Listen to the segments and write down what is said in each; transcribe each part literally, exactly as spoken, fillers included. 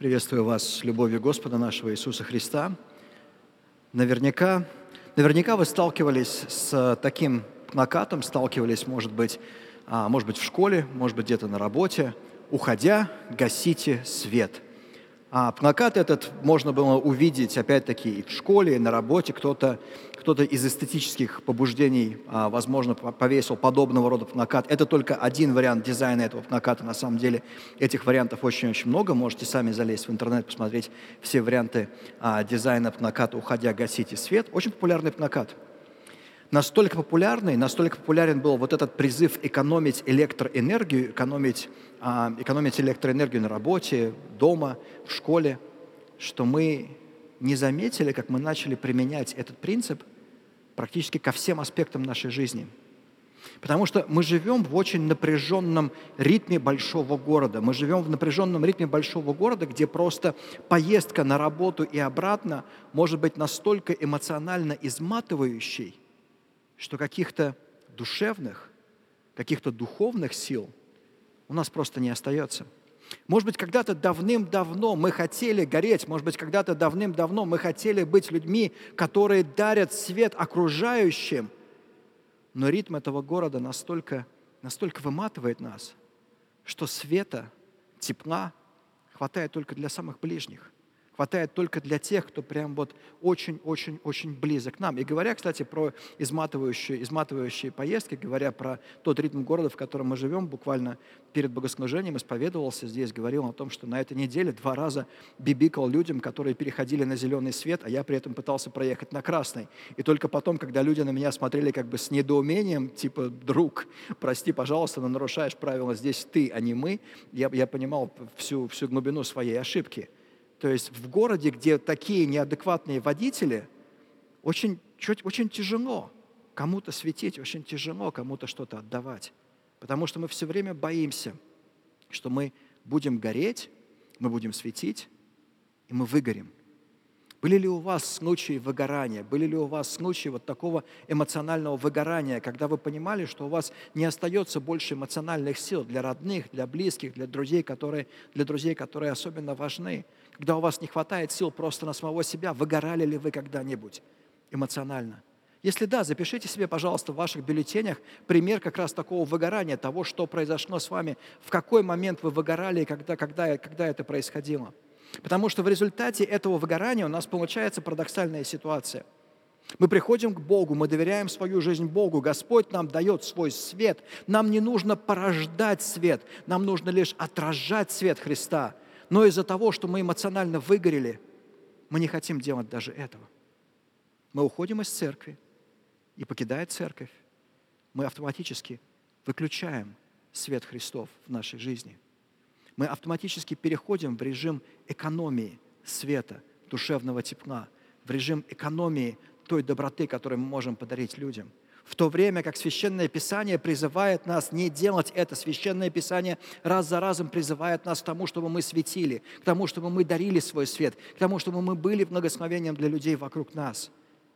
Приветствую вас с любовью Господа нашего Иисуса Христа. Наверняка, наверняка вы сталкивались с таким плакатом, сталкивались, может быть, а, может быть, в школе, может быть, где-то на работе. «Уходя, гасите свет». А плакат этот можно было увидеть, опять-таки, и в школе, и на работе. Кто-то, кто-то из эстетических побуждений, а, возможно, повесил подобного рода плакат. Это только один вариант дизайна этого плаката. На самом деле этих вариантов очень-очень много. Можете сами залезть в интернет, посмотреть все варианты а, дизайна плаката «Уходя, гасите свет». Очень популярный плакат. Настолько популярный, настолько популярен был вот этот призыв экономить электроэнергию, экономить, а, экономить электроэнергию на работе, дома, в школе, что мы не заметили, как мы начали применять этот принцип практически ко всем аспектам нашей жизни. Потому что мы живем в очень напряженном ритме большого города. Мы живем в напряженном ритме большого города, где просто поездка на работу и обратно может быть настолько эмоционально изматывающей, что каких-то душевных, каких-то духовных сил у нас просто не остается. Может быть, когда-то давным-давно мы хотели гореть, может быть, когда-то давным-давно мы хотели быть людьми, которые дарят свет окружающим, но ритм этого города настолько, настолько выматывает нас, что света, тепла хватает только для самых ближних. Хватает только для тех, кто прям вот очень-очень-очень близок к нам. И говоря, кстати, про изматывающие, изматывающие поездки, говоря про тот ритм города, в котором мы живем, буквально перед богослужением исповедовался здесь, говорил о том, что на этой неделе два раза бибикал людям, которые переходили на зеленый свет, а я при этом пытался проехать на красный. И только потом, когда люди на меня смотрели как бы с недоумением, типа, друг, прости, пожалуйста, но нарушаешь правила здесь ты, а не мы, я, я понимал всю, всю глубину своей ошибки. То есть в городе, где такие неадекватные водители, очень, чуть, очень тяжело кому-то светить, очень тяжело кому-то что-то отдавать. Потому что мы все время боимся, что мы будем гореть, мы будем светить, и мы выгорим. Были ли у вас случаи выгорания? Были ли у вас случаи вот такого эмоционального выгорания, когда вы понимали, что у вас не остается больше эмоциональных сил для родных, для близких, для друзей, которые, для друзей, которые особенно важны? Когда у вас не хватает сил просто на самого себя, выгорали ли вы когда-нибудь эмоционально? Если да, запишите себе, пожалуйста, в ваших бюллетенях пример как раз такого выгорания, того, что произошло с вами, в какой момент вы выгорали и когда, когда, когда это происходило. Потому что в результате этого выгорания у нас получается парадоксальная ситуация. Мы приходим к Богу, мы доверяем свою жизнь Богу, Господь нам дает свой свет. Нам не нужно порождать свет, нам нужно лишь отражать свет Христа. Но из-за того, что мы эмоционально выгорели, мы не хотим делать даже этого. Мы уходим из церкви, и покидая церковь, мы автоматически выключаем свет Христов в нашей жизни. Мы автоматически переходим в режим экономии света, душевного тепла, в режим экономии той доброты, которую мы можем подарить людям. В то время как Священное Писание призывает нас не делать это, Священное Писание раз за разом призывает нас к тому, чтобы мы светили, к тому, чтобы мы дарили свой свет, к тому, чтобы мы были благословением для людей вокруг нас.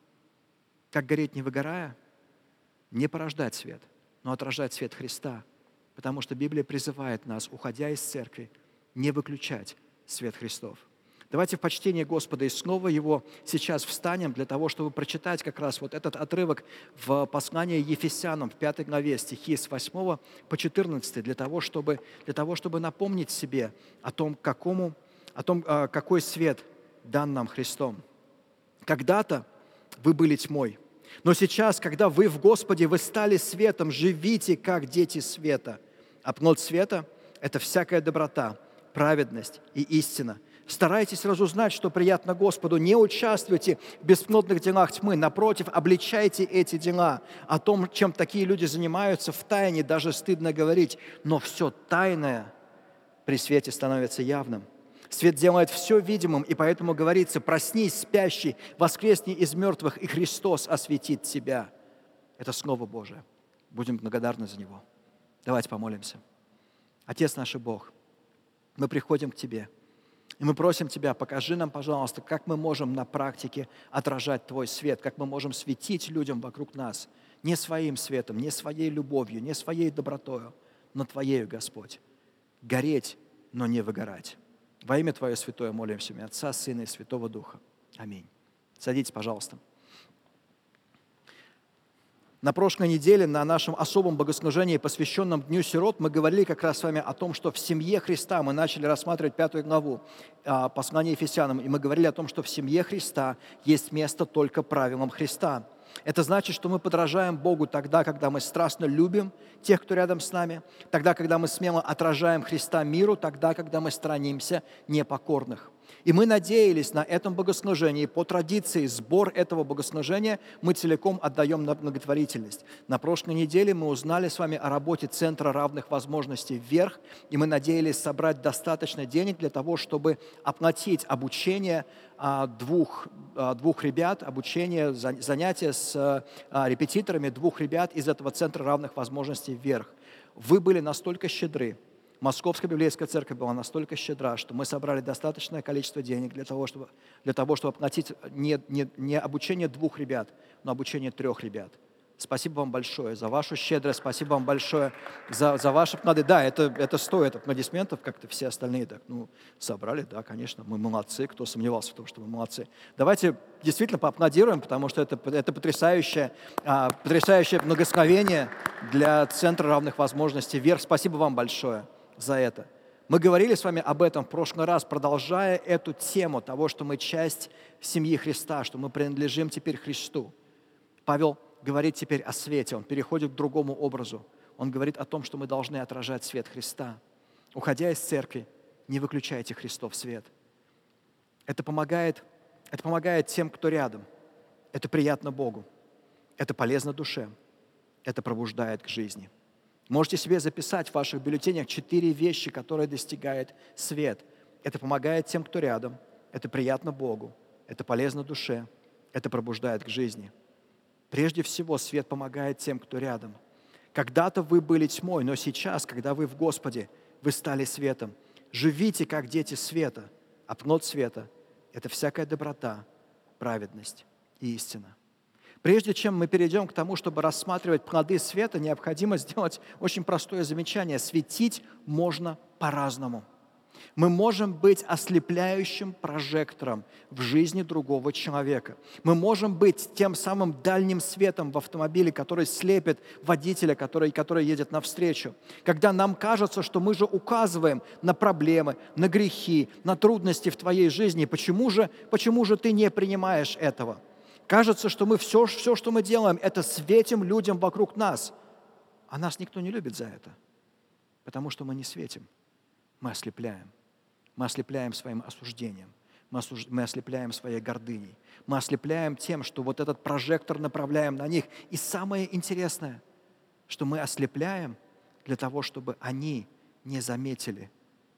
Как гореть не выгорая? Не порождать свет, но отражать свет Христа. Потому что Библия призывает нас, уходя из церкви, не выключать свет Христов. Давайте в почтении Господа и снова Его сейчас встанем для того, чтобы прочитать как раз вот этот отрывок в послании Ефесянам в пятой главе, стихи с восьмого по четырнадцатый, для того, чтобы, для того, чтобы напомнить себе о том, какому, о том, какой свет дан нам Христом. «Когда-то вы были тьмой, но сейчас, когда вы в Господе, вы стали светом, живите, как дети света. А плод света – это всякая доброта, праведность и истина. Старайтесь разузнать, что приятно Господу. Не участвуйте в бесплодных делах тьмы. Напротив, обличайте эти дела. О том, чем такие люди занимаются, в тайне даже стыдно говорить. Но все тайное при свете становится явным. Свет делает все видимым, и поэтому говорится: проснись, спящий, воскресни из мертвых, и Христос осветит тебя. Это Слово Божие. Будем благодарны за него. Давайте помолимся. Отец наш и Бог, мы приходим к Тебе, и мы просим Тебя, покажи нам, пожалуйста, как мы можем на практике отражать Твой свет, как мы можем светить людям вокруг нас не своим светом, не своей любовью, не своей добротою, но Твоею, Господь. Гореть, но не выгорать. Во имя Твое святое молимся, имя Отца, Сына и Святого Духа. Аминь. Садитесь, пожалуйста. На прошлой неделе на нашем особом богослужении, посвященном Дню сирот, мы говорили как раз с вами о том, что в семье Христа, мы начали рассматривать пятую главу а, послания Ефесянам, и мы говорили о том, что в семье Христа есть место только правилам Христа. Это значит, что мы подражаем Богу тогда, когда мы страстно любим тех, кто рядом с нами, тогда, когда мы смело отражаем Христа миру, тогда, когда мы сторонимся непокорных. И мы надеялись на этом богослужении, по традиции, сбор этого богослужения мы целиком отдаем на благотворительность. На прошлой неделе мы узнали с вами о работе Центра равных возможностей «Вверх», и мы надеялись собрать достаточно денег для того, чтобы оплатить обучение а, двух, а, двух ребят, обучение, занятия с а, репетиторами двух ребят из этого Центра равных возможностей «Вверх». Вы были настолько щедры, Московская библейская церковь была настолько щедра, что мы собрали достаточное количество денег для того, чтобы, для того, чтобы оплатить не, не, не обучение двух ребят, но обучение трех ребят. Спасибо вам большое за вашу щедрость, спасибо вам большое за, за ваши вклады. Да, это, это стоит аплодисментов, как-то все остальные так, ну, собрали, да, конечно, мы молодцы, кто сомневался в том, что мы молодцы. Давайте действительно поаплодируем, потому что это, это потрясающее, а, потрясающее благословение для Центра равных возможностей «Вверх». Спасибо вам большое за это. Мы говорили с вами об этом в прошлый раз, продолжая эту тему того, что мы часть семьи Христа, что мы принадлежим теперь Христу. Павел говорит теперь о свете, он переходит к другому образу. Он говорит о том, что мы должны отражать свет Христа. Уходя из церкви, не выключайте Христов свет. Это помогает, это помогает тем, кто рядом. Это приятно Богу. Это полезно душе. Это пробуждает к жизни. Можете себе записать в ваших бюллетенях четыре вещи, которые достигает свет. Это помогает тем, кто рядом. Это приятно Богу. Это полезно душе. Это пробуждает к жизни. Прежде всего, свет помогает тем, кто рядом. Когда-то вы были тьмой, но сейчас, когда вы в Господе, вы стали светом. Живите, как дети света. А плод света – это всякая доброта, праведность и истина. Прежде чем мы перейдем к тому, чтобы рассматривать плоды света, необходимо сделать очень простое замечание. Светить можно по-разному. Мы можем быть ослепляющим прожектором в жизни другого человека. Мы можем быть тем самым дальним светом в автомобиле, который слепит водителя, который, который едет навстречу. Когда нам кажется, что мы же указываем на проблемы, на грехи, на трудности в твоей жизни, почему же, почему же ты не принимаешь этого? Кажется, что мы все, все, что мы делаем, это светим людям вокруг нас. А нас никто не любит за это, потому что мы не светим, мы ослепляем. Мы ослепляем своим осуждением, мы, осуж... мы ослепляем своей гордыней, мы ослепляем тем, что вот этот прожектор направляем на них. И самое интересное, что мы ослепляем для того, чтобы они не заметили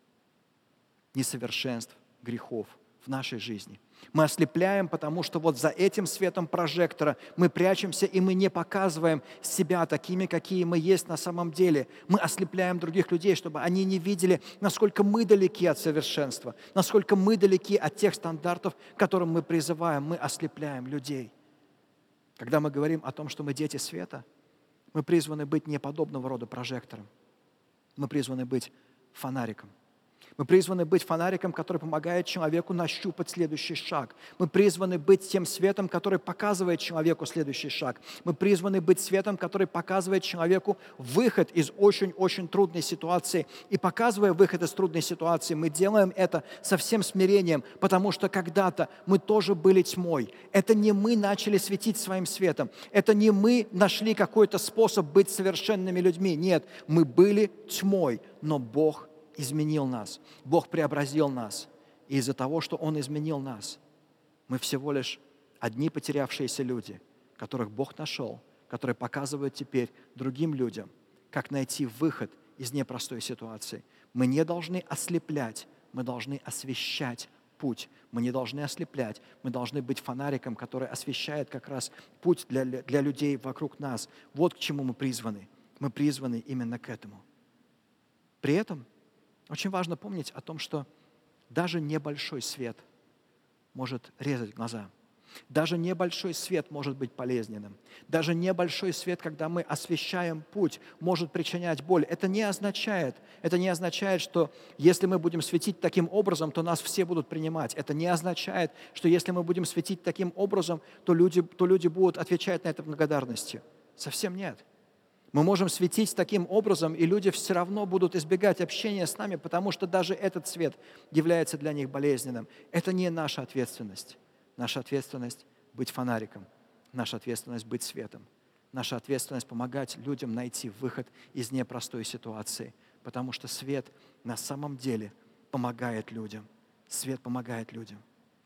несовершенств, грехов в нашей жизни. Мы ослепляем, потому что вот за этим светом прожектора мы прячемся, и мы не показываем себя такими, какие мы есть на самом деле. Мы ослепляем других людей, чтобы они не видели, насколько мы далеки от совершенства, насколько мы далеки от тех стандартов, к которым мы призываем. Мы ослепляем людей. Когда мы говорим о том, что мы дети света, мы призваны быть не подобного рода прожектором. Мы призваны быть фонариком. Мы призваны быть фонариком, который помогает человеку нащупать следующий шаг. Мы призваны быть тем светом, который показывает человеку следующий шаг. Мы призваны быть светом, который показывает человеку выход из очень-очень трудной ситуации. И показывая выход из трудной ситуации, мы делаем это со всем смирением, потому что когда-то мы тоже были тьмой. Это не мы начали светить своим светом. Это не мы нашли какой-то способ быть совершенными людьми. Нет, мы были тьмой, но Бог изменил нас. Бог преобразил нас. И из-за того, что Он изменил нас, мы всего лишь одни потерявшиеся люди, которых Бог нашел, которые показывают теперь другим людям, как найти выход из непростой ситуации. Мы не должны ослеплять, мы должны освещать путь. Мы не должны ослеплять, мы должны быть фонариком, который освещает как раз путь для, для людей вокруг нас. Вот к чему мы призваны. Мы призваны именно к этому. При этом очень важно помнить о том, что даже небольшой свет может резать глаза. Даже небольшой свет может быть полезным. Даже небольшой свет, когда мы освещаем путь, может причинять боль. Это не означает, это не означает, что если мы будем светить таким образом, то нас все будут принимать. Это не означает, что если мы будем светить таким образом, то люди, то люди будут отвечать на это благодарностью. Совсем нет. Мы можем светить таким образом, и люди все равно будут избегать общения с нами, потому что даже этот свет является для них болезненным. Это не наша ответственность. Наша ответственность – быть фонариком. Наша ответственность – быть светом. Наша ответственность – помогать людям найти выход из непростой ситуации, потому что свет на самом деле помогает людям. Свет помогает людям.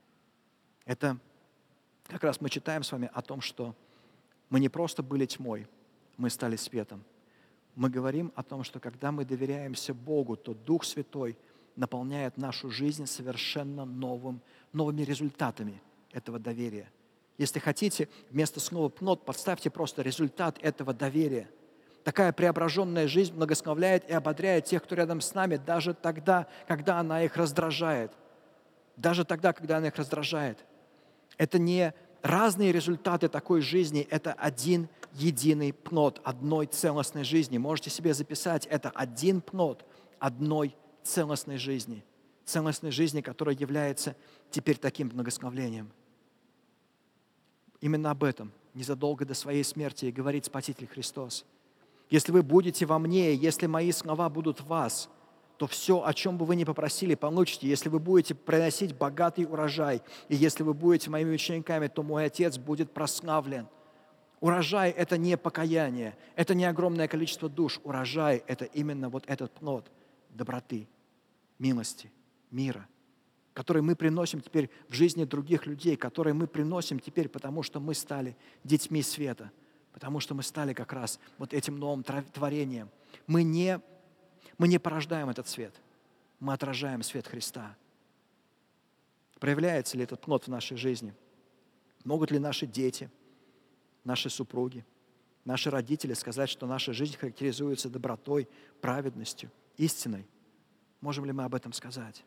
Это как раз мы читаем с вами о том, что мы не просто были тьмой, мы стали светом. Мы говорим о том, что когда мы доверяемся Богу, то Дух Святой наполняет нашу жизнь совершенно новым, новыми результатами этого доверия. Если хотите, вместо слова «пнот» подставьте просто результат этого доверия. Такая преображенная жизнь благословляет и ободряет тех, кто рядом с нами, даже тогда, когда она их раздражает. Даже тогда, когда она их раздражает. Это не разные результаты такой жизни, это один единый пнот одной целостной жизни. Можете себе записать, это один пнот одной целостной жизни. Целостной жизни, которая является теперь таким благословлением. Именно об этом незадолго до своей смерти и говорит Спаситель Христос. Если вы будете во мне, если мои слова будут в вас, то все, о чем бы вы ни попросили, получите. Если вы будете приносить богатый урожай, и если вы будете моими учениками, то мой Отец будет прославлен. Урожай – это не покаяние, это не огромное количество душ. Урожай – это именно вот этот плод доброты, милости, мира, который мы приносим теперь в жизни других людей, который мы приносим теперь, потому что мы стали детьми света, потому что мы стали как раз вот этим новым творением. Мы не Мы не порождаем этот свет, мы отражаем свет Христа. Проявляется ли этот плод в нашей жизни? Могут ли наши дети, наши супруги, наши родители сказать, что наша жизнь характеризуется добротой, праведностью, истиной? Можем ли мы об этом сказать?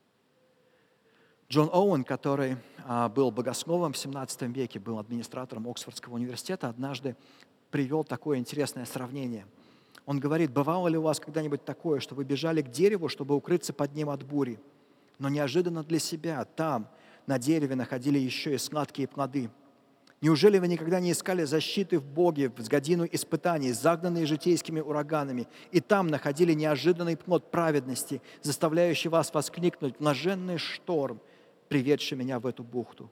Джон Оуэн, который а, был богословом в семнадцатом веке, был администратором Оксфордского университета, однажды привел такое интересное сравнение. Он говорит: бывало ли у вас когда-нибудь такое, что вы бежали к дереву, чтобы укрыться под ним от бури, но неожиданно для себя там, на дереве, находили еще и сладкие плоды? Неужели вы никогда не искали защиты в Боге в годину испытаний, загнанные житейскими ураганами, и там находили неожиданный плод праведности, заставляющий вас воскликнуть: блаженный шторм, приведший меня в эту бухту?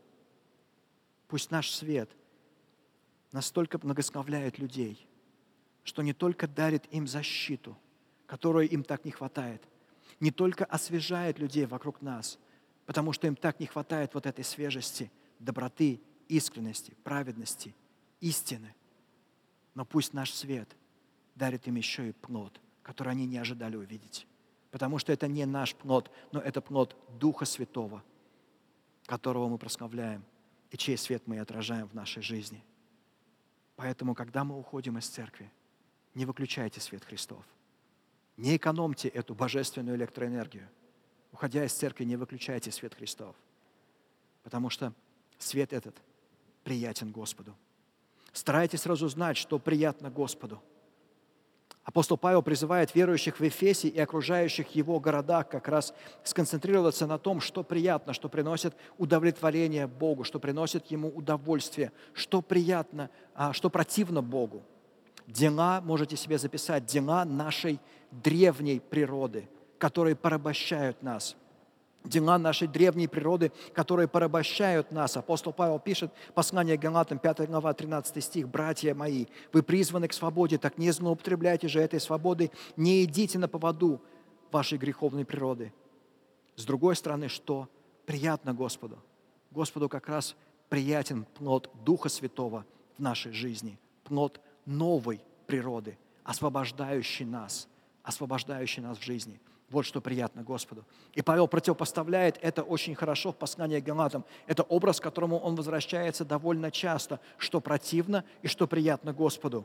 Пусть наш свет настолько благословляет людей, что не только дарит им защиту, которой им так не хватает, не только освежает людей вокруг нас, потому что им так не хватает вот этой свежести, доброты, искренности, праведности, истины. Но пусть наш свет дарит им еще и плод, который они не ожидали увидеть. Потому что это не наш плод, но это плод Духа Святого, которого мы прославляем и чей свет мы отражаем в нашей жизни. Поэтому, когда мы уходим из церкви, не выключайте свет Христов. Не экономьте эту божественную электроэнергию. Уходя из церкви, не выключайте свет Христов. Потому что свет этот приятен Господу. Старайтесь разузнать, что приятно Господу. Апостол Павел призывает верующих в Эфесе и окружающих его городах как раз сконцентрироваться на том, что приятно, что приносит удовлетворение Богу, что приносит Ему удовольствие, что приятно, а что противно Богу. Дела, можете себе записать, дела нашей древней природы, которые порабощают нас. Дела нашей древней природы, которые порабощают нас. Апостол Павел пишет, послание к Галатам, пятая глава, тринадцатый стих: «Братья мои, вы призваны к свободе, так не злоупотребляйте же этой свободой, не идите на поводу вашей греховной природы». С другой стороны, что приятно Господу? Господу как раз приятен плод Духа Святого в нашей жизни, плод новой природы, освобождающий нас, освобождающий нас в жизни. Вот что приятно Господу. И Павел противопоставляет это очень хорошо в послании к Галатам. Это образ, к которому он возвращается довольно часто, что противно и что приятно Господу.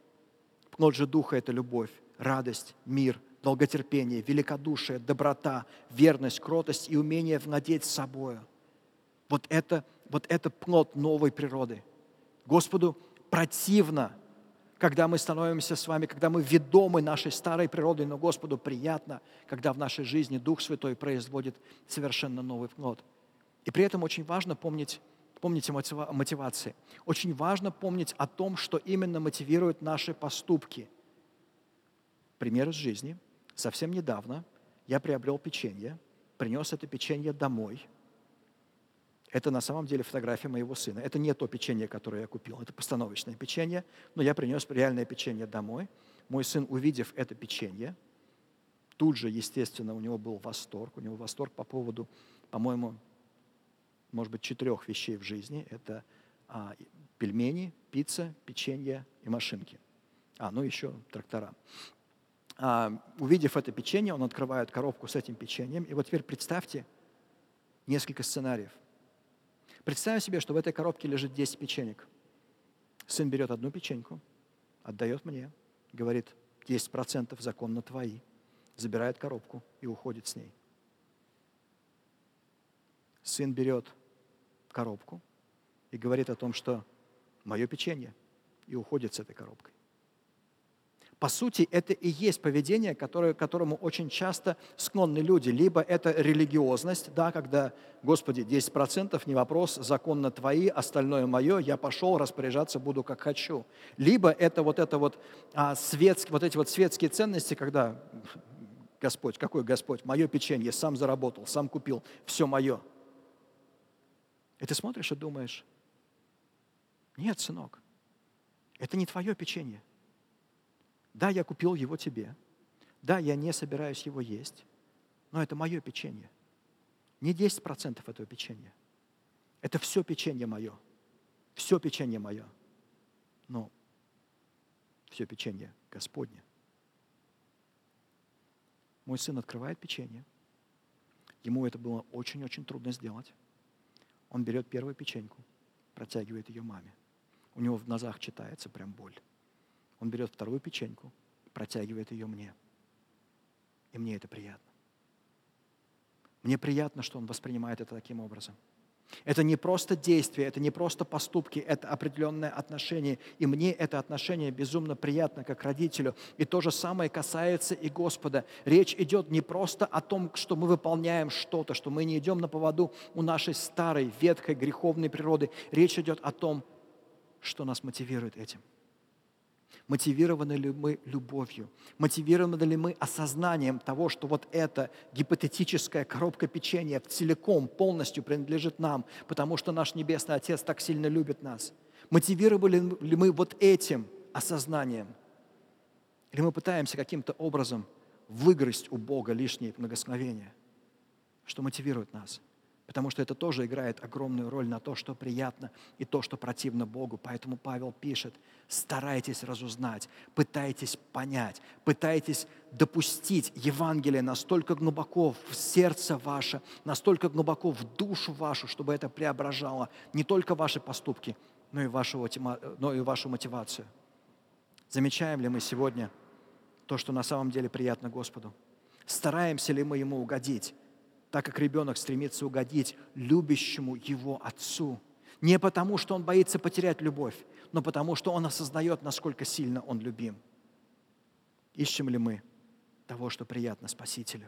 Плод же Духа – это любовь, радость, мир, долготерпение, великодушие, доброта, верность, кротость и умение владеть собою. Вот это вот это плод новой природы. Господу противно, когда мы становимся с вами, когда мы ведомы нашей старой природой, но Господу приятно, когда в нашей жизни Дух Святой производит совершенно новый плод. И при этом очень важно помнить, помнить о мотивации. Очень важно помнить о том, что именно мотивирует наши поступки. Пример из жизни. Совсем недавно я приобрел печенье, принес это печенье домой. Это на самом деле фотография моего сына. Это не то печенье, которое я купил, это постановочное печенье, но я принес реальное печенье домой. Мой сын, увидев это печенье, тут же, естественно, у него был восторг. У него восторг по поводу, по-моему, может быть, четырех вещей в жизни. Это а, пельмени, пицца, печенье и машинки. А, ну еще трактора. А, увидев это печенье, он открывает коробку с этим печеньем. И вот теперь представьте несколько сценариев. Представим себе, что в этой коробке лежит десять печенек. Сын берет одну печеньку, отдает мне, говорит, десять процентов законно твои, забирает коробку и уходит с ней. Сын берет коробку и говорит о том, что мое печенье, и уходит с этой коробкой. По сути, это и есть поведение, которое, к которому очень часто склонны люди. Либо это религиозность, да, когда, Господи, десять процентов не вопрос, законно твои, остальное мое, я пошел, распоряжаться буду как хочу. Либо это вот, это вот, а, светские, вот эти вот светские ценности, когда Господь, какой Господь, мое печенье, сам заработал, сам купил, все мое. И ты смотришь и думаешь, нет, сынок, это не твое печенье. Да, я купил его тебе. Да, я не собираюсь его есть. Но это мое печенье. Не десять процентов этого печенья. Это все печенье мое. Все печенье мое. Но все печенье Господне. Мой сын открывает печенье. Ему это было очень-очень трудно сделать. Он берет первую печеньку, протягивает ее маме. У него в глазах читается прям боль. Он берет вторую печеньку, протягивает ее мне. И мне это приятно. Мне приятно, что он воспринимает это таким образом. Это не просто действие, это не просто поступки, это определенное отношение. И мне это отношение безумно приятно, как родителю. И то же самое касается и Господа. Речь идет не просто о том, что мы выполняем что-то, что мы не идем на поводу у нашей старой, ветхой, греховной природы. Речь идет о том, что нас мотивирует этим. Мотивированы ли мы любовью? Мотивированы ли мы осознанием того, что вот эта гипотетическая коробка печенья целиком, полностью принадлежит нам, потому что наш Небесный Отец так сильно любит нас? Мотивированы ли мы вот этим осознанием? Или мы пытаемся каким-то образом выгрызть у Бога лишние благословения? Что мотивирует нас? Потому что это тоже играет огромную роль на то, что приятно и то, что противно Богу. Поэтому Павел пишет, старайтесь разузнать, пытайтесь понять, пытайтесь допустить Евангелие настолько глубоко в сердце ваше, настолько глубоко в душу вашу, чтобы это преображало не только ваши поступки, но и вашу, но и вашу мотивацию. Замечаем ли мы сегодня то, что на самом деле приятно Господу? Стараемся ли мы Ему угодить? Так как ребенок стремится угодить любящему его отцу. Не потому, что он боится потерять любовь, но потому, что он осознает, насколько сильно он любим. Ищем ли мы того, что приятно Спасителю?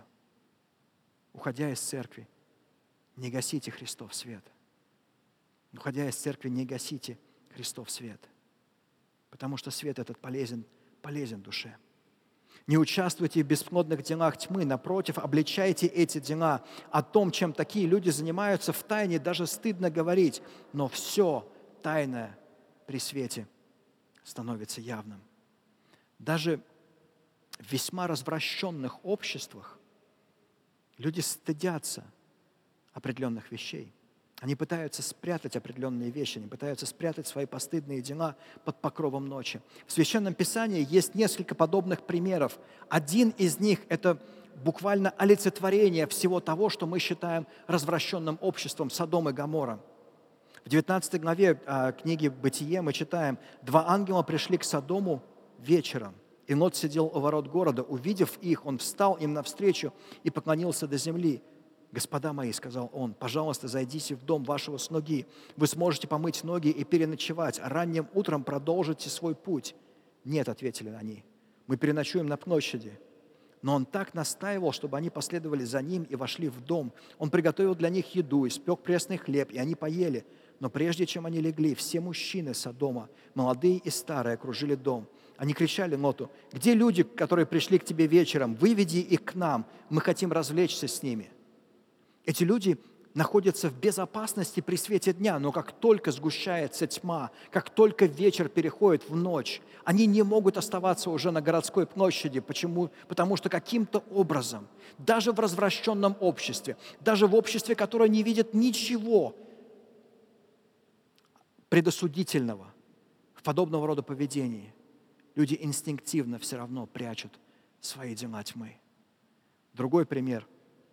Уходя из церкви, не гасите Христов свет. Уходя из церкви, не гасите Христов свет. Потому что свет этот полезен, полезен душе. Не участвуйте в бесплодных делах тьмы, напротив, обличайте эти дела. О том, чем такие люди занимаются в тайне, даже стыдно говорить, но все тайное при свете становится явным. Даже в весьма развращенных обществах люди стыдятся определенных вещей. Они пытаются спрятать определенные вещи, они пытаются спрятать свои постыдные дела под покровом ночи. В Священном Писании есть несколько подобных примеров. Один из них – это буквально олицетворение всего того, что мы считаем развращенным обществом Содом и Гоморра. В девятнадцатой главе а, книги «Бытие» мы читаем: «Два ангела пришли к Содому вечером, и Лот сидел у ворот города. Увидев их, он встал им навстречу и поклонился до земли. «Господа мои, — сказал он, — пожалуйста, зайдите в дом вашего слуги. Вы сможете помыть ноги и переночевать, а ранним утром продолжите свой путь». «Нет, — ответили они, — мы переночуем на площади». Но он так настаивал, чтобы они последовали за ним и вошли в дом. Он приготовил для них еду, испек пресный хлеб, и они поели. Но прежде чем они легли, все мужчины Содома, молодые и старые, окружили дом. Они кричали Лоту: «Где люди, которые пришли к тебе вечером? Выведи их к нам, мы хотим развлечься с ними». Эти люди находятся в безопасности при свете дня, но как только сгущается тьма, как только вечер переходит в ночь, они не могут оставаться уже на городской площади. Почему? Потому что каким-то образом, даже в развращенном обществе, даже в обществе, которое не видит ничего предосудительного в подобного рода поведении, люди инстинктивно все равно прячут свои дела тьмы. Другой пример.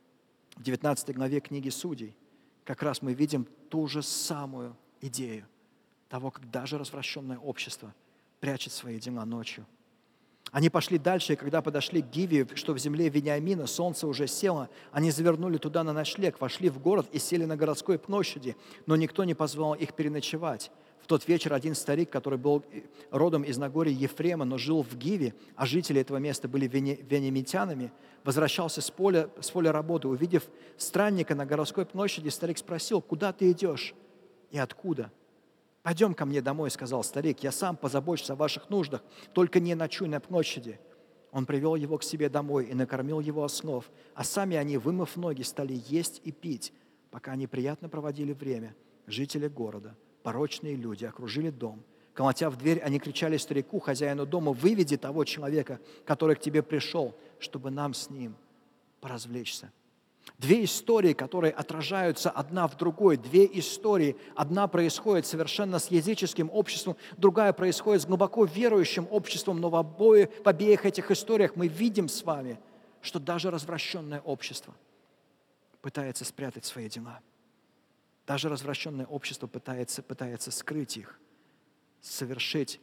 В девятнадцатой главе книги Судей как раз мы видим ту же самую идею того, как даже развращенное общество прячет свои дела ночью. Они пошли дальше, и когда подошли к Гиве, что в земле Вениамина, солнце уже село, они завернули туда на ночлег, вошли в город и сели на городской площади, но никто не позвал их переночевать. В тот вечер один старик, который был родом из Нагорья Ефрема, но жил в Гиве, а жители этого места были вениамитянами, возвращался с поля, с поля работы. Увидев странника на городской площади, старик спросил: «Куда ты идешь и откуда?» «Пойдем ко мне домой, — сказал старик, — я сам позабочусь о ваших нуждах, только не ночуй на площади». Он привел его к себе домой и накормил его ослов, а сами они, вымыв ноги, стали есть и пить, пока они приятно проводили время. Жители города, порочные люди, окружили дом. Колотя в дверь, они кричали старику, хозяину дома: «Выведи того человека, который к тебе пришел, чтобы нам с ним поразвлечься». Две истории, которые отражаются одна в другой. Две истории. Одна происходит совершенно с языческим обществом, другая происходит с глубоко верующим обществом. Но в, обои, в обеих этих историях мы видим с вами, что даже развращенное общество пытается спрятать свои дела. Даже развращенное общество пытается, пытается скрыть их, совершить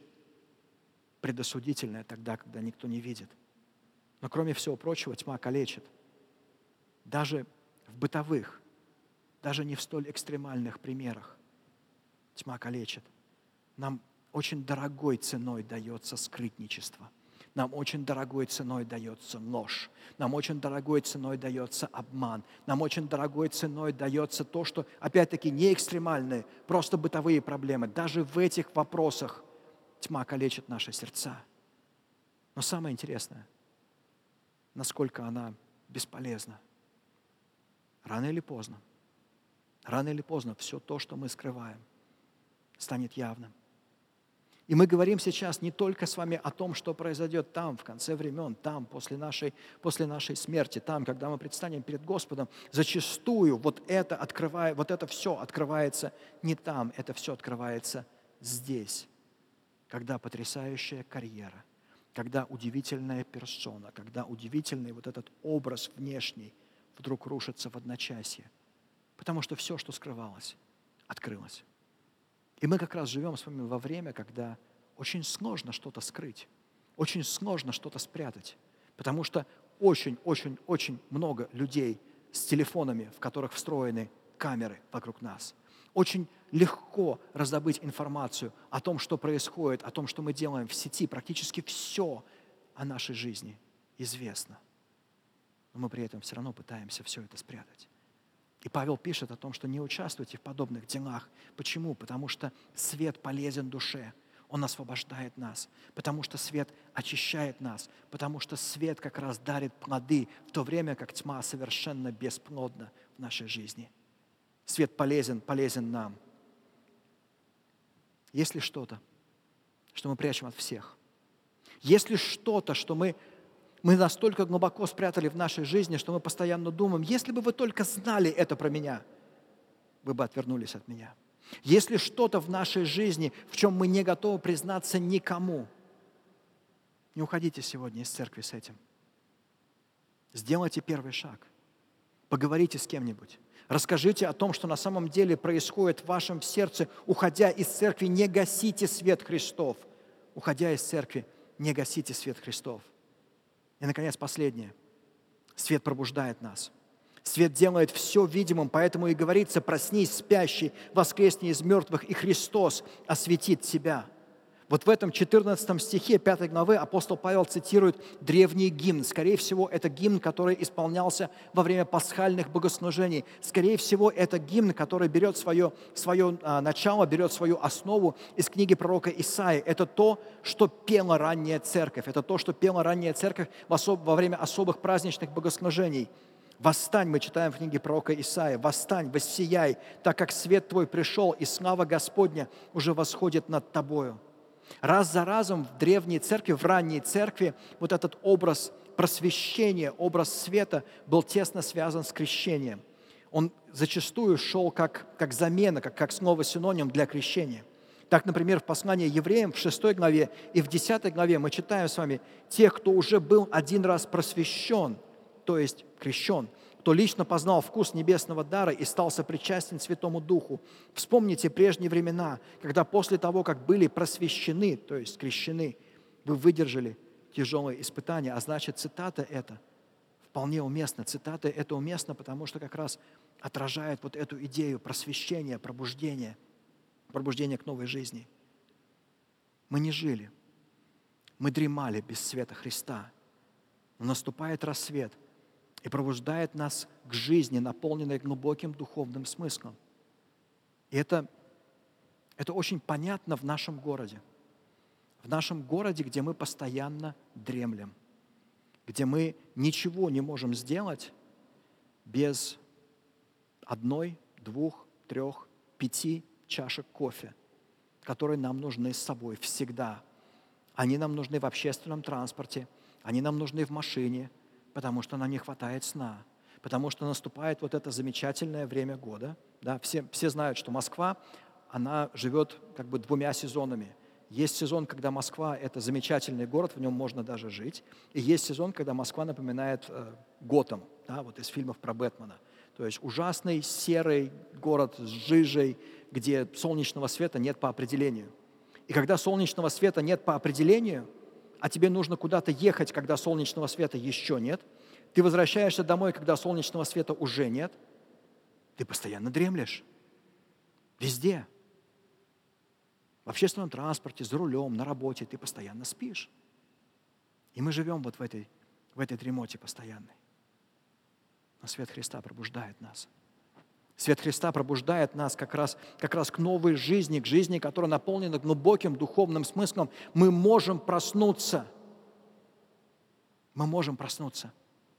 предосудительное тогда, когда никто не видит. Но кроме всего прочего, тьма калечит. Даже в бытовых, даже не в столь экстремальных примерах тьма калечит. Нам очень дорогой ценой дается скрытничество. Нам очень дорогой ценой дается ложь. Нам очень дорогой ценой дается обман. Нам очень дорогой ценой дается то, что, опять-таки, не экстремальные, просто бытовые проблемы. Даже в этих вопросах тьма калечит наши сердца. Но самое интересное, насколько она бесполезна. Рано или поздно, рано или поздно все то, что мы скрываем, станет явным. И мы говорим сейчас не только с вами о том, что произойдет там, в конце времен, там, после нашей, после нашей смерти, там, когда мы предстанем перед Господом. Зачастую вот это, открывая, вот это все открывается не там, это все открывается здесь, когда потрясающая карьера, когда удивительная персона, когда удивительный вот этот образ внешний вдруг рушится в одночасье, потому что все, что скрывалось, открылось. И мы как раз живем с вами во время, когда очень сложно что-то скрыть, очень сложно что-то спрятать, потому что очень-очень-очень много людей с телефонами, в которых встроены камеры вокруг нас. Очень легко раздобыть информацию о том, что происходит, о том, что мы делаем в сети. Практически все о нашей жизни известно. Но мы при этом все равно пытаемся все это спрятать. И Павел пишет о том, что не участвуйте в подобных делах. Почему? Потому что свет полезен душе. Он освобождает нас. Потому что свет очищает нас. Потому что свет как раз дарит плоды, в то время как тьма совершенно бесплодна в нашей жизни. Свет полезен, полезен нам. Есть ли что-то, что мы прячем от всех? Есть ли что-то, что мы... Мы настолько глубоко спрятали в нашей жизни, что мы постоянно думаем: если бы вы только знали это про меня, вы бы отвернулись от меня. Если что-то в нашей жизни, в чем мы не готовы признаться никому, не уходите сегодня из церкви с этим. Сделайте первый шаг. Поговорите с кем-нибудь. Расскажите о том, что на самом деле происходит в вашем сердце. Уходя из церкви, не гасите свет Христов. Уходя из церкви, не гасите свет Христов. И, наконец, последнее. Свет пробуждает нас. Свет делает все видимым, поэтому и говорится: проснись, спящий, воскресни из мертвых, и Христос осветит тебя. Вот в этом четырнадцатом стихе пятой главы апостол Павел цитирует древний гимн. Скорее всего, это гимн, который исполнялся во время пасхальных богослужений. Скорее всего, это гимн, который берет свое, свое а, начало, берет свою основу из книги пророка Исаии. Это то, что пела ранняя церковь. Это то, что пела ранняя церковь в особ, во время особых праздничных богослужений. «Восстань», мы читаем в книге пророка Исаии, «восстань, воссияй, так как свет твой пришел, и слава Господня уже восходит над тобою». Раз за разом в древней церкви, в ранней церкви вот этот образ просвещения, образ света был тесно связан с крещением. Он зачастую шел как, как замена, как, как снова синоним для крещения. Так, например, в послании евреям в шестой главе и в десятой главе мы читаем с вами: «Тех, кто уже был один раз просвещен, то есть крещен, кто лично познал вкус небесного дара и стал сопричастен Святому Духу. Вспомните прежние времена, когда после того, как были просвещены, то есть крещены, вы выдержали тяжелые испытания». А значит, цитата эта вполне уместна. Цитата эта уместна, потому что как раз отражает вот эту идею просвещения, пробуждения, пробуждения к новой жизни. Мы не жили, мы дремали без света Христа, но наступает рассвет и пробуждает нас к жизни, наполненной глубоким духовным смыслом. И это, это очень понятно в нашем городе. В нашем городе, где мы постоянно дремлем, где мы ничего не можем сделать без одной, двух, трех, пяти чашек кофе, которые нам нужны с собой всегда. Они нам нужны в общественном транспорте, они нам нужны в машине, потому что нам не хватает сна, потому что наступает вот это замечательное время года. Да? Все, все знают, что Москва, она живет как бы двумя сезонами. Есть сезон, когда Москва – это замечательный город, в нем можно даже жить. И есть сезон, когда Москва напоминает э, Готэм, да, вот из фильмов про Бэтмена. То есть ужасный серый город с жижей, где солнечного света нет по определению. И когда солнечного света нет по определению, а тебе нужно куда-то ехать, когда солнечного света еще нет, ты возвращаешься домой, когда солнечного света уже нет, ты постоянно дремлешь. Везде. В общественном транспорте, за рулем, на работе ты постоянно спишь. И мы живем вот в этой, в этой дремоте постоянной. Но свет Христа пробуждает нас. Свет Христа пробуждает нас как раз, как раз к новой жизни, к жизни, которая наполнена глубоким духовным смыслом. Мы можем проснуться. Мы можем проснуться.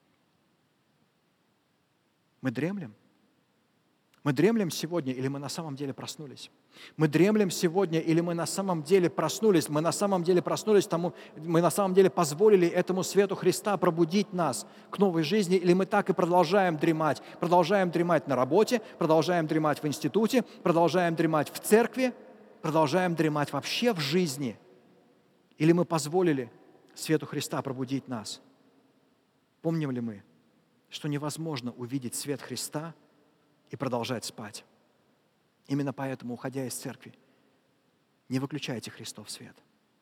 Мы дремлем? Мы дремлем сегодня, или мы на самом деле проснулись? Мы дремлем сегодня, или мы на самом деле проснулись? Мы на самом деле проснулись, тому, мы на самом деле позволили этому свету Христа пробудить нас к новой жизни, или мы так и продолжаем дремать? Продолжаем дремать на работе, продолжаем дремать в институте, продолжаем дремать в церкви, продолжаем дремать вообще в жизни? Или мы позволили свету Христа пробудить нас? Помним ли мы, что невозможно увидеть свет Христа и продолжать спать? Именно поэтому, уходя из церкви, не выключайте Христов свет.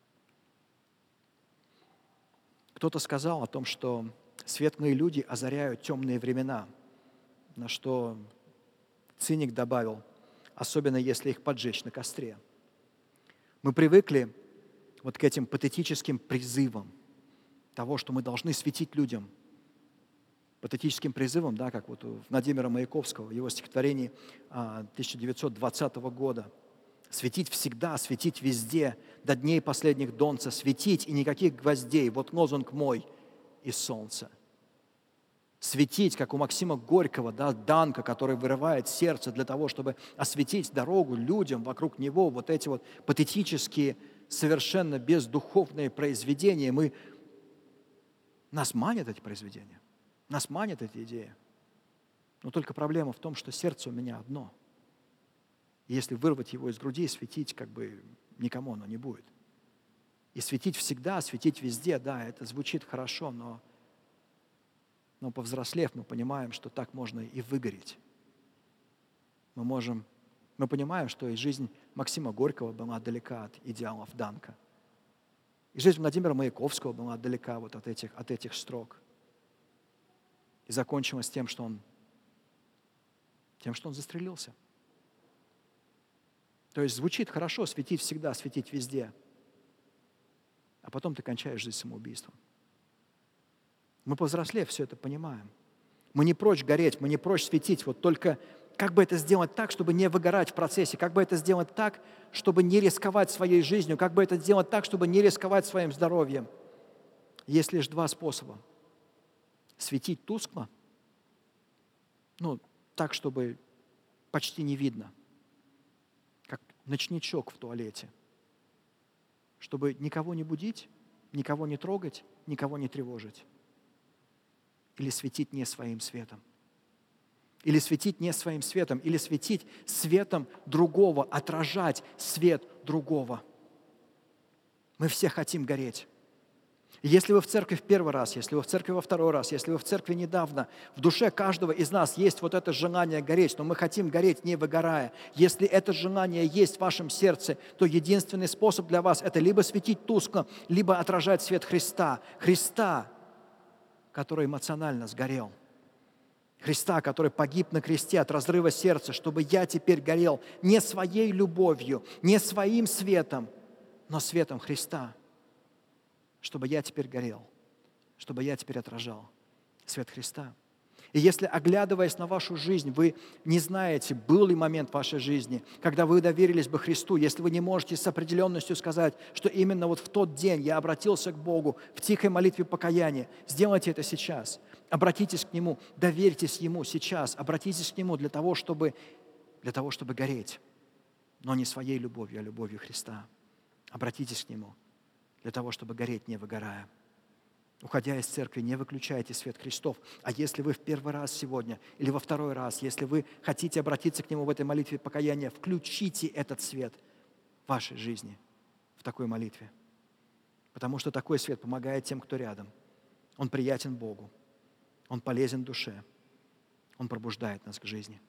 Кто-то сказал о том, что светлые люди озаряют темные времена, на что циник добавил: особенно если их поджечь на костре. Мы привыкли вот к этим патетическим призывам того, что мы должны светить людям. Патетическим призывом, да, как вот у Владимира Маяковского в его стихотворении тысяча девятьсот двадцатого года. «Светить всегда, светить везде, до дней последних донца, светить и никаких гвоздей, вот лозунг мой из солнца». Светить, как у Максима Горького, да, Данка, который вырывает сердце для того, чтобы осветить дорогу людям вокруг него, вот эти вот патетические, совершенно бездуховные произведения. Мы... Нас манят эти произведения. Нас манит эта идея. Но только проблема в том, что сердце у меня одно. И если вырвать его из груди, светить как бы никому оно не будет. И светить всегда, светить везде, да, это звучит хорошо, но, но повзрослев, мы понимаем, что так можно и выгореть. Мы можем, мы понимаем, что и жизнь Максима Горького была далека от идеалов Данка. И жизнь Владимира Маяковского была далека вот от этих, от этих строк. И закончилось тем, что он Тем, что он застрелился. То есть звучит хорошо, светить всегда, светить везде. А потом ты кончаешь жизнь самоубийством. Мы, повзрослев, все это понимаем. Мы не прочь гореть, мы не прочь светить. Вот только как бы это сделать так, чтобы не выгорать в процессе? Как бы это сделать так, чтобы не рисковать своей жизнью? Как бы это сделать так, чтобы не рисковать своим здоровьем? Есть лишь два способа. Светить тускло, ну, так, чтобы почти не видно, как ночничок в туалете, чтобы никого не будить, никого не трогать, никого не тревожить. Или светить не своим светом. Или светить не своим светом, или светить светом другого, отражать свет другого. Мы все хотим гореть. Если вы в церкви в первый раз, если вы в церкви во второй раз, если вы в церкви недавно, в душе каждого из нас есть вот это желание гореть, но мы хотим гореть, не выгорая. Если это желание есть в вашем сердце, то единственный способ для вас – это либо светить тускло, либо отражать свет Христа. Христа, который эмоционально сгорел. Христа, который погиб на кресте от разрыва сердца, чтобы я теперь горел не своей любовью, не своим светом, но светом Христа. Чтобы я теперь горел, чтобы я теперь отражал свет Христа. И если, оглядываясь на вашу жизнь, вы не знаете, был ли момент в вашей жизни, когда вы доверились бы Христу, если вы не можете с определенностью сказать, что именно вот в тот день я обратился к Богу в тихой молитве покаяния, сделайте это сейчас. Обратитесь к Нему, доверьтесь Ему сейчас, обратитесь к Нему для того, чтобы, для того, чтобы гореть, но не своей любовью, а любовью Христа. Обратитесь к Нему для того, чтобы гореть, не выгорая. Уходя из церкви, не выключайте свет Христов. А если вы в первый раз сегодня или во второй раз, если вы хотите обратиться к Нему в этой молитве покаяния, включите этот свет в вашей жизни, в такой молитве. Потому что такой свет помогает тем, кто рядом. Он приятен Богу, он полезен душе, он пробуждает нас к жизни.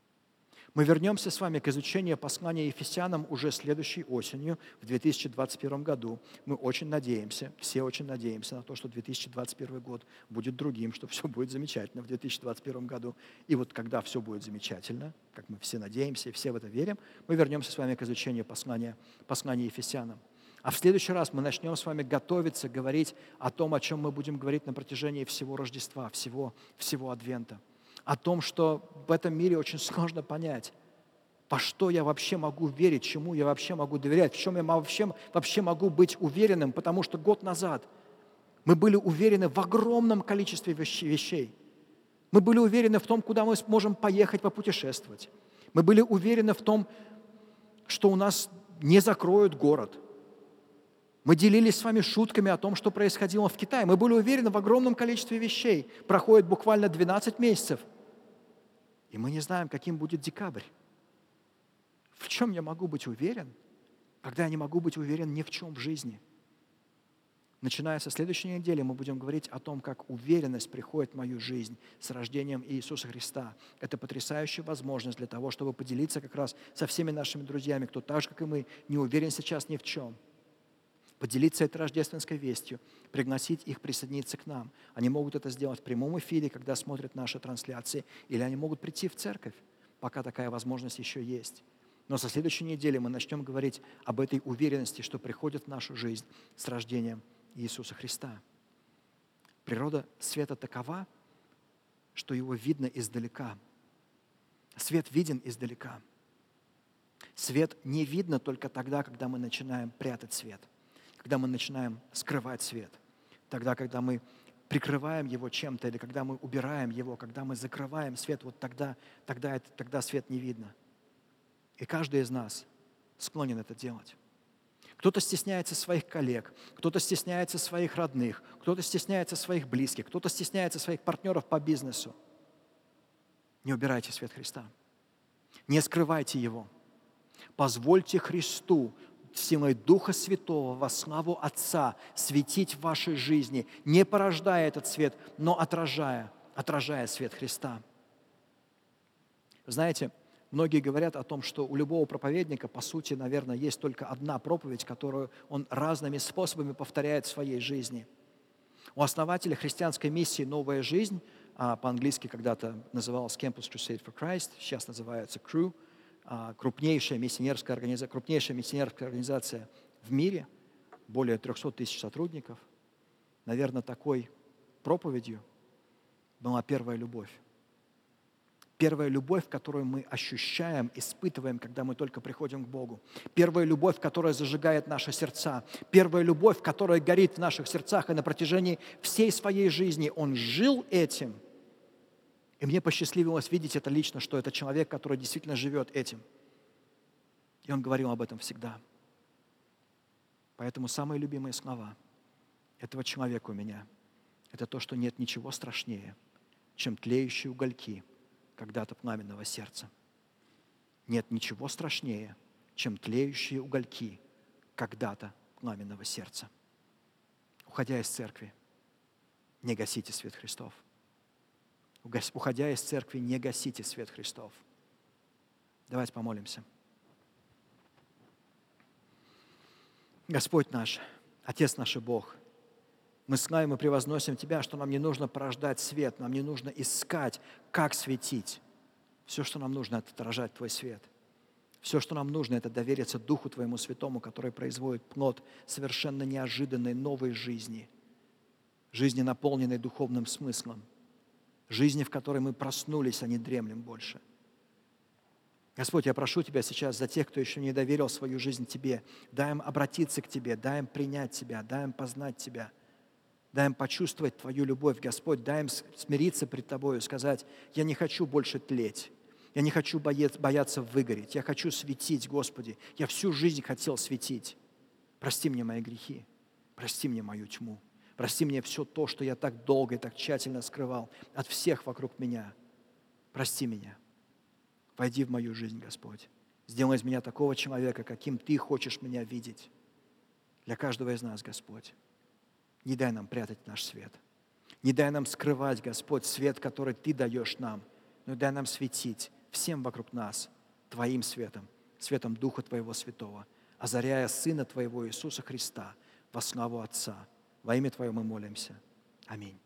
Мы вернемся с вами к изучению послания Ефесянам уже следующей осенью, в две тысячи двадцать первом году. Мы очень надеемся, все очень надеемся на то, что две тысячи двадцать первый год будет другим, что все будет замечательно в две тысячи двадцать первом году. И вот когда все будет замечательно, как мы все надеемся и все в это верим, мы вернемся с вами к изучению послания, послания Ефесянам. А в следующий раз мы начнем с вами готовиться, говорить о том, о чем мы будем говорить на протяжении всего Рождества, всего, всего Адвента. О том, что в этом мире очень сложно понять, во что я вообще могу верить, чему я вообще могу доверять, в чем я вообще, вообще могу быть уверенным, потому что год назад мы были уверены в огромном количестве вещей. Мы были уверены в том, куда мы сможем поехать попутешествовать. Мы были уверены в том, что у нас не закроют город. Мы делились с вами шутками о том, что происходило в Китае. Мы были уверены в огромном количестве вещей. Проходит буквально двенадцать месяцев. И мы не знаем, каким будет декабрь. В чем я могу быть уверен, когда я не могу быть уверен ни в чем в жизни? Начиная со следующей недели мы будем говорить о том, как уверенность приходит в мою жизнь с рождением Иисуса Христа. Это потрясающая возможность для того, чтобы поделиться как раз со всеми нашими друзьями, кто так же, как и мы, не уверен сейчас ни в чем. Поделиться этой рождественской вестью, пригласить их присоединиться к нам. Они могут это сделать в прямом эфире, когда смотрят наши трансляции, или они могут прийти в церковь, пока такая возможность еще есть. Но со следующей недели мы начнем говорить об этой уверенности, что приходит в нашу жизнь с рождением Иисуса Христа. Природа света такова, что его видно издалека. Свет виден издалека. Свет не видно только тогда, когда мы начинаем прятать свет, когда мы начинаем скрывать свет, тогда, когда мы прикрываем его чем-то, или когда мы убираем его, когда мы закрываем свет, вот тогда, тогда, это, тогда свет не видно. И каждый из нас склонен это делать. Кто-то стесняется своих коллег, кто-то стесняется своих родных, кто-то стесняется своих близких, кто-то стесняется своих партнеров по бизнесу. Не убирайте свет Христа. Не скрывайте его. Позвольте Христу силой Духа Святого во славу Отца светить в вашей жизни, не порождая этот свет, но отражая, отражая свет Христа. Знаете, многие говорят о том, что у любого проповедника, по сути, наверное, есть только одна проповедь, которую он разными способами повторяет в своей жизни. У основателя христианской миссии «Новая жизнь» а, по-английски когда-то называлась Campus Crusade for Christ, сейчас называется Cru, а, крупнейшая миссионерская организация, крупнейшая миссионерская организация в мире, более трехсот тысяч сотрудников. Наверное, такой проповедью была первая любовь. Первая любовь, которую мы ощущаем, испытываем, когда мы только приходим к Богу. Первая любовь, которая зажигает наши сердца. Первая любовь, которая горит в наших сердцах, и на протяжении всей своей жизни Он жил этим. И мне посчастливилось видеть это лично, что это человек, который действительно живет этим. И он говорил об этом всегда. Поэтому самые любимые слова этого человека у меня – это то, что нет ничего страшнее, чем тлеющие угольки когда-то пламенного сердца. Нет ничего страшнее, чем тлеющие угольки когда-то пламенного сердца. Уходя из церкви, не гасите свет Христов. Уходя из церкви, не гасите свет Христов. Давайте помолимся. Господь наш, Отец наш и Бог, мы славим и превозносим Тебя, что нам не нужно порождать свет, нам не нужно искать, как светить. Все, что нам нужно, это отражать Твой свет. Все, что нам нужно, это довериться Духу Твоему Святому, который производит плод совершенно неожиданной новой жизни, жизни, наполненной духовным смыслом, жизни, в которой мы проснулись, а не дремлем больше. Господь, я прошу Тебя сейчас за тех, кто еще не доверил свою жизнь Тебе, дай им обратиться к Тебе, дай им принять Тебя, дай им познать Тебя. Дай им почувствовать Твою любовь, Господь, дай им смириться пред Тобою, сказать, я не хочу больше тлеть, я не хочу бояться выгореть, я хочу светить, Господи, я всю жизнь хотел светить. Прости мне мои грехи, прости мне мою тьму, прости мне все то, что я так долго и так тщательно скрывал от всех вокруг меня. Прости меня, войди в мою жизнь, Господь, сделай из меня такого человека, каким Ты хочешь меня видеть. Для каждого из нас, Господь. Не дай нам прятать наш свет. Не дай нам скрывать, Господь, свет, который Ты даешь нам, но дай нам светить всем вокруг нас Твоим светом, светом Духа Твоего Святого, озаряя Сына Твоего Иисуса Христа во славу Отца. Во имя Твое мы молимся. Аминь.